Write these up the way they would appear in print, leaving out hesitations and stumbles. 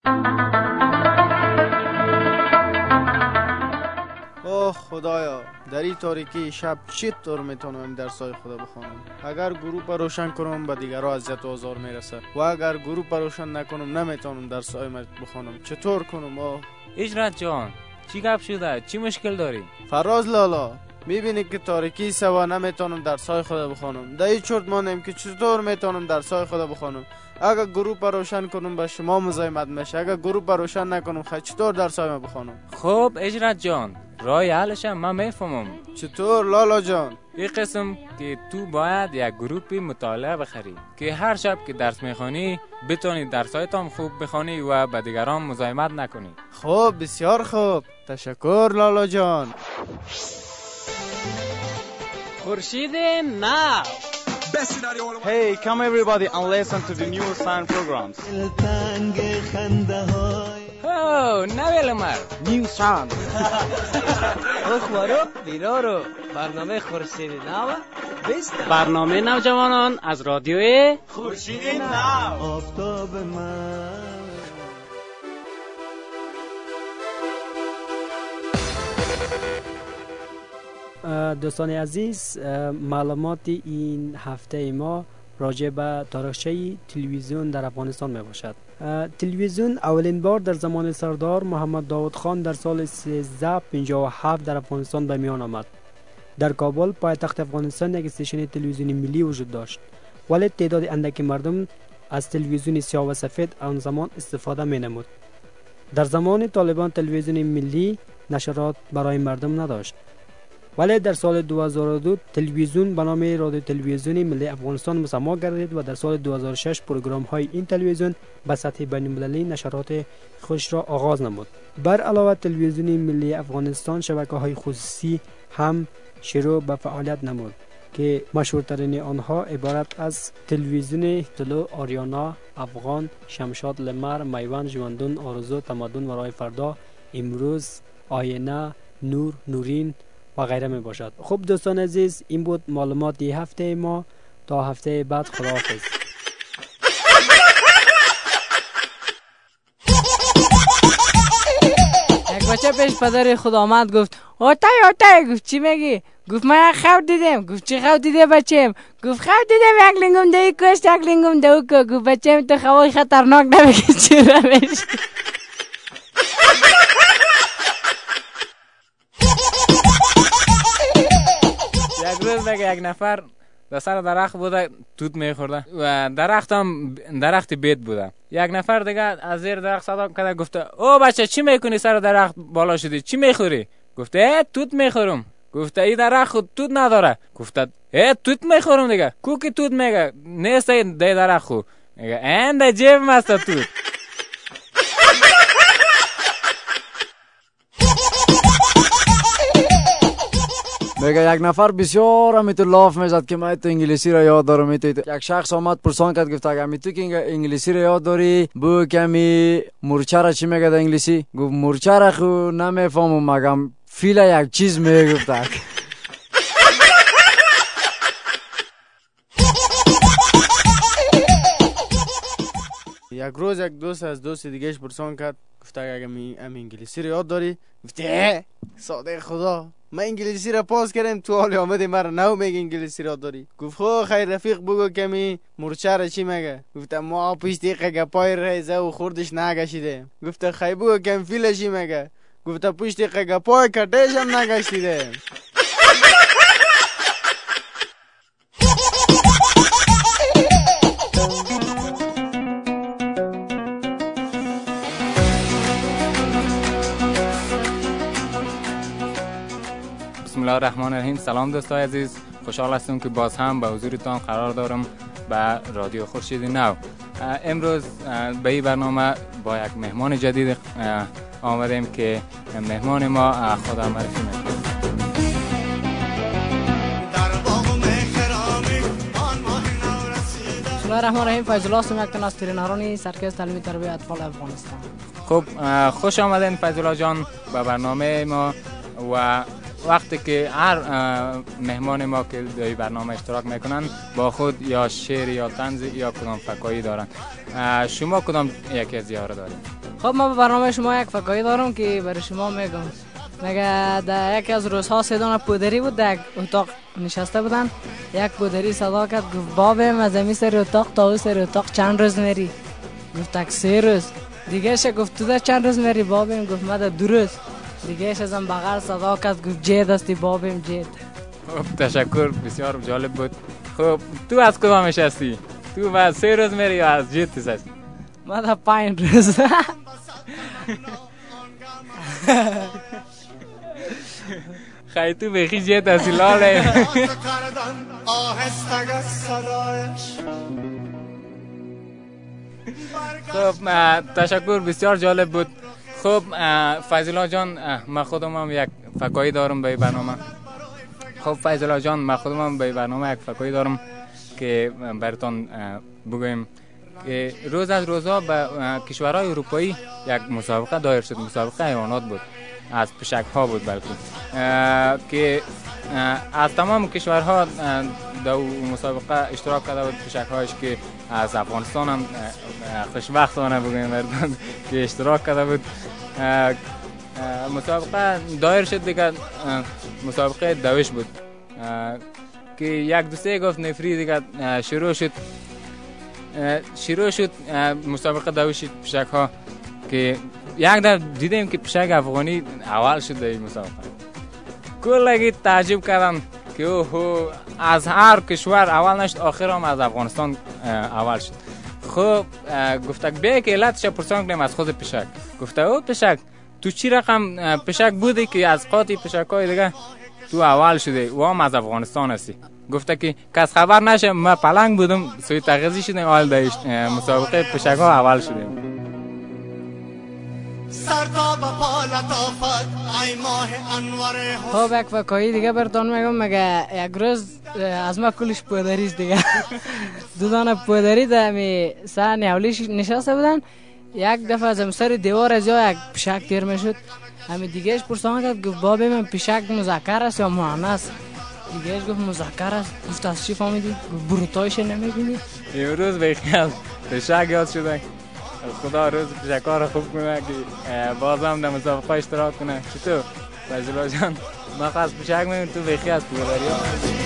اوه خدایا، در این تاریکی شب چطور میتونم درسای خدا بخونم؟ اگر گروه روشن کنم به دیگرها اذیت و آزار میرسه و اگر گروه روشن نکنم نمیتونم درسای بخونم. چطور کنم؟ اجرت جان، چی گپ شده؟ چی مشکل داری؟ فراز لالا، میبینی که تاریکی سوا نمیتونم درسای خدا بخونم. در این چرت مانم که چطور میتونم درسای خدا بخونم؟ اگر گروه روشن کنم به شما مزاحمت میشه، اگر گروه روشن نکنم چطور درسای ما بخونم؟ خب اجرت جان، راه حلش من میفهمم. چطور لالا جان؟ این قسم که تو باید یک گروپی مطالعه بخری که هر شب که درس میخوانی بتونی درسایت هم خوب بخوانی و به دیگران مزاحمت نکنی. خب بسیار خوب، تشکر لالا جان. خورشید نو. Hey, come everybody and listen to the new science programs. Oh, نویل مر نیو سان. اخبارو بیرارو برنامه خورشید نو بیست. برنامه نوجوانان از رادیوی خورشید نو. آفتاب من. دوستان عزیز، معلومات این هفته ما راجع به تاریخچه تلویزیون در افغانستان می باشد. تلویزیون اولین بار در زمان سردار محمد داود خان در سال 1357 در افغانستان به میان آمد. در کابل پایتخت افغانستان یک استیشن تلویزیونی ملی وجود داشت، ولی تعداد اندکی مردم از تلویزیون سیاه و سفید آن زمان استفاده می نمود. در زمان طالبان تلویزیون ملی نشرات برای مردم نداشت، ولی در سال 2002 تلویزیون به نام رادیو تلویزیونی ملی افغانستان مسما گردید و در سال 2006 پروگرام های این تلویزیون به سطح بین المللی نشرات خودش را آغاز نمود. بر علاوه تلویزیون ملی افغانستان شبکه های خصوصی هم شروع به فعالیت نمود که مشهورترین آنها عبارت از تلویزیون طلوع، آریانا، افغان، شمشاد، لمر، میوند، ژوندون، آرزو، تمدن و راه فردا، امروز، آینه، نور، نورین و غیره می باشد. خب دوستان عزیز، این بود معلومات هفته ما. تا هفته بعد، خداحافظ. یک بچه پیش پدر خود آمد گفت آتای گفت چی میگی؟ گفت من خواب دیدم. گفت چی خواب دیده بچه‌م؟ گفت خواب دیدم یک لنگم دوی کشت، یک لنگم دو که. گفت بچه‌م تو خواب خطرناک نمیگی چی روش؟ یک روز بگه یک نفر در سر درخت بوده توت میخورده و درخت هم درخت بیت بوده. یک نفر دیگه از زیر درخت صدا کرده گفته او بچه چی میکنی سر درخت بالا شدی؟ چی میخوری؟ گفته توت میخورم. گفته این درخت خود توت نداره. گفته توت میخورم دیگه. کو که توت میگه نیست این درخت خود میگه این در جیب مست توت. میگه یک نفر بسیار همیتو لاف میزد که من تو انگلیسی را یاد دارم. یک شخص آمد پرسان کرد گفت اگه همی تو که انگلیسی را یاد داری بو کمی مورچه را چی میگه در انگلیسی؟ گفت مورچه را خو نمیفهمم مگم فیل یک چیز میگفت. یک روز یک دوست از دوست دیگهش پرسان کرد گفت اگه انگلیسی رو یاد داری؟ گفت ساده خدا من انگلیسی را پاس کردم تو حال آمده مرا نو میگه انگلیسی را داری. گفت خو خیر رفیق بگو کمی مورچه را چی میگه؟ گفت ما پیش دیگه گپای ریزه و خوردش نگشیده. گفت خیر بگو کم فیل چی میگه؟ گفت پشت دیگه گپای کتش هم نگشیده. بسم الله الرحمن الرحیم. سلام دوستای عزیز، خوشحال هستم که باز هم به حضورتان قرار دارم به رادیو خورشید نو. امروز به این برنامه با یک مهمان جدید آمدیم که مهمان ما خدا معرفی میکنه. بسم الله الرحمن الرحیم. فیض الله هستم، یک تن از ترینران سرکس تعلیمی تربیت اطفال افغانستان. خب خوش آمدین فیض الله جان به برنامه ما. و وقتی که هر مهمان ما که در برنامه اشتراک میکنن با خود یا شعر یا طنز یا کدام فکایی دارن، شما کدام یکی از یارا دارید؟ خب ما به برنامه شما یک فکایی دارم که برای شما میگم. مگه در یکی از روزها سه دانه پودری بود در یک اتاق نشسته بودن. یک پودری صدا کرد گفت بابم از امی سر اتاق تا او سر اتاق چند روز میری؟ گفت 3 روز. دیگه ش گفت تو در چند روز میری بابم؟ گفت من در 2 روز. دیگه ش ازم بغل صدا کرد گفت جید هستی بابم جید. خب تشکر، بسیار جالب بود. خب تو از کدامش هستی؟ تو بعد 3 روز میری یا از جید هستی؟ من در 5 روز. خیلی تو بخی جید هستی لاله. خب تشکر، بسیار جالب بود. خب فیض‌الله جان، من خودم هم یک فکایی دارم به برنامه. خب فیض‌الله جان، من خودم هم به برنامه یک فکایی دارم که براتون بگویم که روز از روزها به کشورهای اروپایی یک مسابقه دایر شد. مسابقه حیوانات بود، از پشک ها بود بلکه، که از تمام کشورها در مسابقه اشتراک کرده بود. پشک هایش که از افغانستان هم خوشبختانه بگویم مردان که اشتراک کرده بود. مسابقه دایر شد دیگه. مسابقه دوش بود که یک دوسته گفت نفری دیگه شروع شد مسابقه دوش پشک ها که یک دفعه دیدیم که پشک افغانی اول شد در این مسابقه. کلگی تعجب کردن که اوه از هر کشور اول نشد، آخر هم از افغانستان اول شد. خب گفتک بیا که علتش پرسان کنیم از خود پشک. گفته او پشک تو چی رقم پشک بودی که از قاطی پشکای دیگه تو اول شده و هم از افغانستان هستی؟ گفته که کس خبر نشه، من پلنگ بودم سوی تغذی شدیم اول در مسابقه پشک ها اول شدیم. خب یک فکایی دیگه براتون میگم. مگه یک روز از ما کلش پودریست دیگه. 2 دانه پودری در می سر نیولیش نشسته بودن. یک دفعه از سر دیوار از یا یک پشک تیر میشد. همین دیگهش پرسان کرد گفت بابی من پشک مذکر است یا مؤنث؟ دیگهش گفت مذکر است. گفت از چی فهمیدی؟ گفت بروتایش نمیبینی؟ امروز بخیال پشک یاد شده. خدا روز پشکا را خوب کنه که بازم در مسابقه اشتراک کنه. چطور فیض‌الله جان؟ من خواست پشک میگم تو بخی از پودری ها.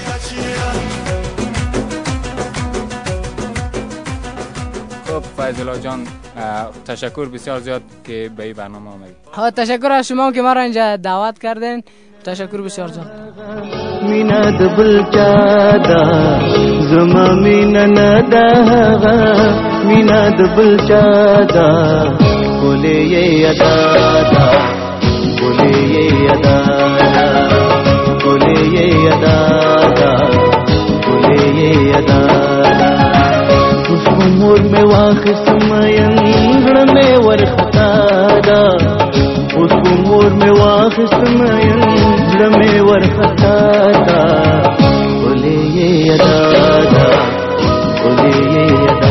خب فیض‌الله جان، تشکر بسیار زیاد که به این برنامه آمدید. ها تشکر از شما که ما را اینجا دعوت کردین. تشکر بسیار جان. مینا دبل چادا زما مینا نداغا مینا دبل چادا بوله یادا بوله یادا بوله یادا بوله یادا اس عمر میں واخس مین میں ورختا دا اس عمر میں واخس مین میں ورختا دا بوله یادا بوله یادا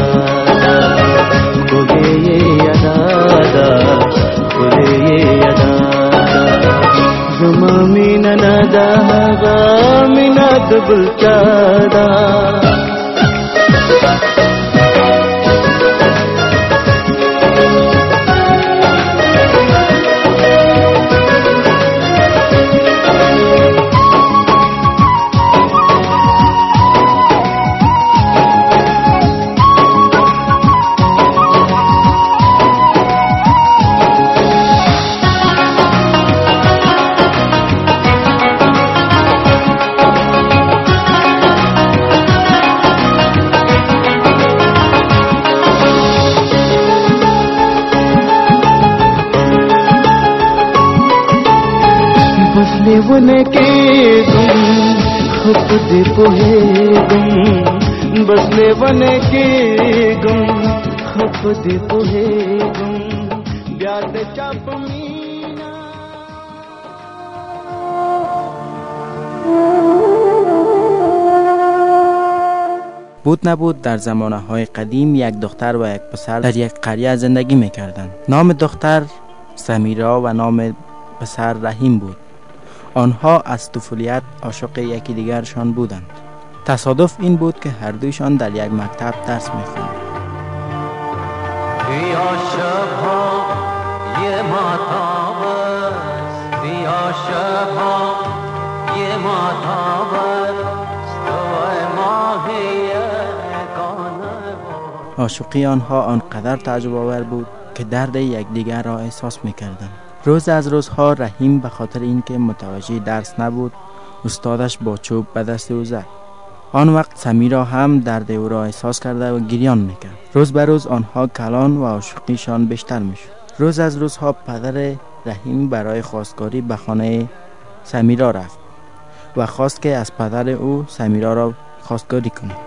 بوله یادا بوله یادا زما مینا ندا مینا دبل چادا. वन के गुम खुद दे पोहे गुम बसले वन के गुम खुद दे पोहे गुम ब्याद चाप मीना. بود نبود در زمانه‌های قدیم یک دختر و یک پسر در یک قریه زندگی می‌کردند. نام دختر سمیرا و نام پسر رحیم بود. آنها از طفولیت عاشق یکی دیگرشان بودند. تصادف این بود که هر دویشان در یک مکتب درس می‌خواندند. عاشقی آنها آنقدر تعجب آور بود که درد یکدیگر را احساس می‌کردند. روز از روزها رحیم به خاطر اینکه متوجه درس نبود استادش با چوب به دست او زد. آن وقت سمیرا هم درد او را احساس کرده و گریان میکرد. روز به روز آنها کلان و عاشقیشان بیشتر میشد. روز از روزها پدر رحیم برای خواستگاری به خانه سمیرا رفت و خواست که از پدر او سمیرا را خواستگاری کند.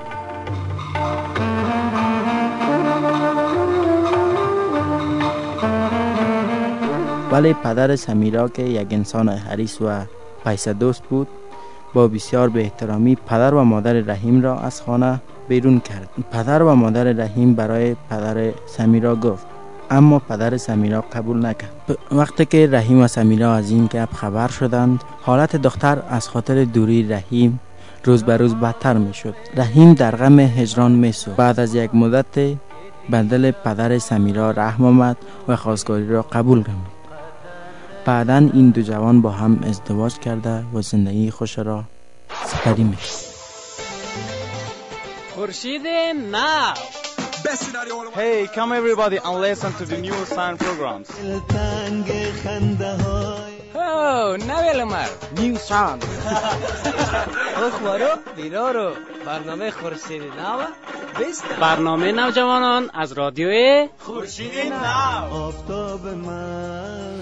ولی پدر سمیرا که یک انسان حریص و پیسه دوست بود با بسیار به احترامی پدر و مادر رحیم را از خانه بیرون کرد. پدر و مادر رحیم برای پدر سمیرا گفت، اما پدر سمیرا قبول نکرد. وقتی که رحیم و سمیرا از این گپ خبر شدند، حالت دختر از خاطر دوری رحیم روز به روز بدتر می شد. رحیم در غم هجران می سوخت. بعد از یک مدت به دل پدر سمیرا رحم آمد و خواستگاری را قبول نمود. بعداً این دو جوان با هم ازدواج کرده و زندگی خوش را سپری می کرد. خورشید نو. Hey, come everybody and listen to the new sign programs. Oh, نویل مر. نیو ساند. اخبارو بیرارو برنامه خورشید نو بیست. برنامه نوجوانان از رادیوی خورشید نو. آفتاب من